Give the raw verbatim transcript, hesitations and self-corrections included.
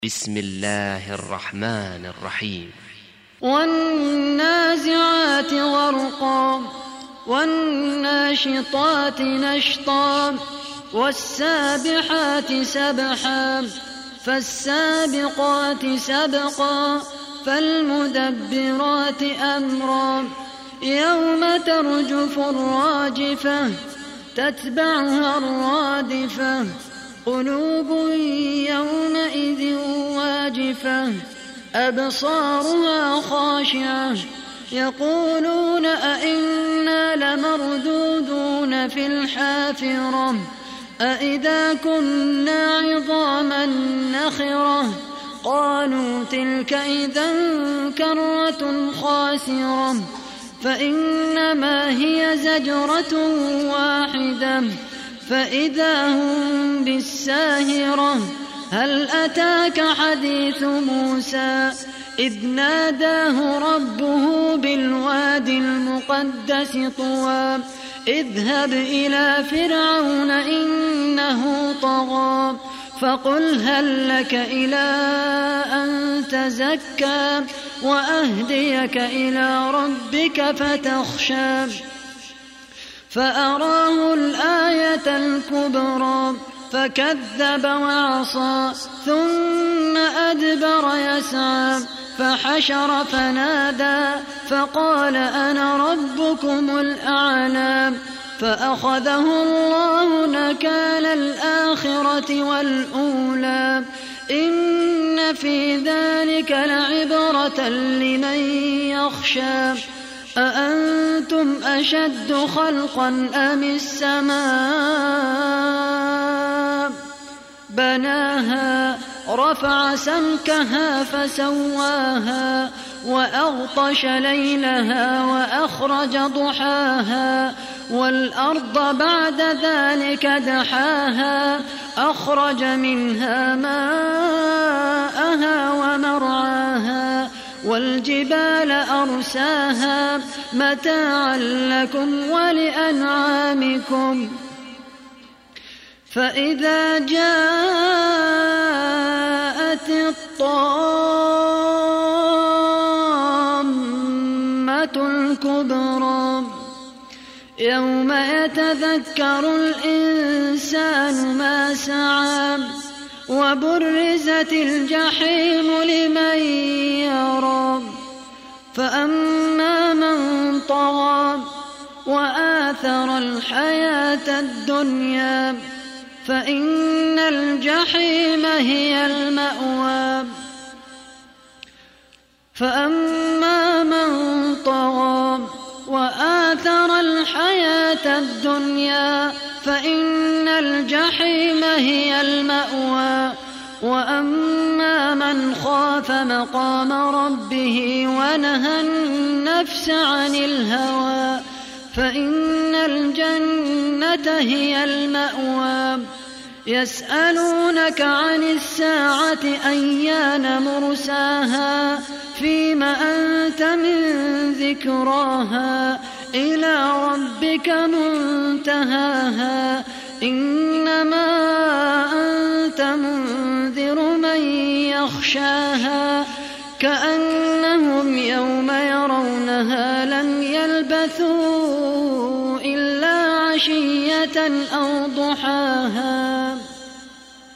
بسم الله الرحمن الرحيم. والنازعات غرقا والناشطات نشطا والسابحات سبحا فالسابقات سبقا فالمدبرات أمرا يوم ترجف الراجفة تتبعها الرادفة قلوب يومئذ واجفة أبصارها خاشعة يقولون أئنا لمردودون في الحافرة أئذا كنا عظاما نخرة قالوا تلك إذا كرة خاسرة فإنما هي زجرة واحدة فإذا هم بالساهرة هل أتاك حديث موسى إذ ناداه ربه بالوادي المقدس طوى اذهب إلى فرعون إنه طغى فقل هل لك إلى أن تزكى وأهديك إلى ربك فتخشى فأراه الآية الكبرى فكذب وعصى ثم أدبر يسعى فحشر فنادى فقال أنا ربكم الأعلى فأخذه الله نكال الآخرة والأولى إن في ذلك لعبرة لمن يخشى أأنتم أشد خلقا أم السماء بناها رفع سمكها فسواها وأغطش ليلها وأخرج ضحاها والأرض بعد ذلك دحاها أخرج منها ماءها ومرعاها والجبال أرساها متاعا لكم ولأنعامكم فإذا جاءت الطامة الكبرى يوم يتذكر الإنسان ما سعى وبرزت الجحيم لمن يرى فأما من طغى وآثر الحياة الدنيا فإن الجحيم هي المأوى فأما من طغى وآثر الحياة الدنيا فإن الجحيم هي المأوى وأما من خاف مقام ربه ونهى النفس عن الهوى فإن الجنة هي المأوى يسألونك عن الساعة أيان مرساها فيم أنت من ذكراها إلى ربك منتهاها إنما أنت منذر من يخشاها كأنهم يوم يرونها لم يلبثوا إلا عشية أو ضحاها